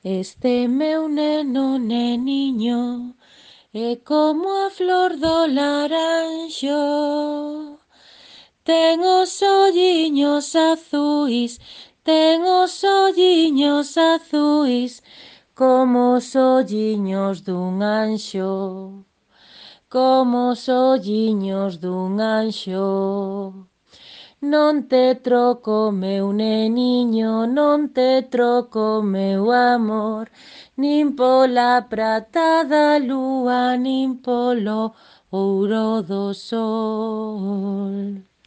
Este meu neno neniño é como a flor do laranxo. Ten os olliños azuis, ten os olliños azuis, como os olliños dun anxo, como os olliños dun anxo. Non te troco, meu neniño, non te troco, meu amor, nin pola prata da lúa, nin polo ouro do sol.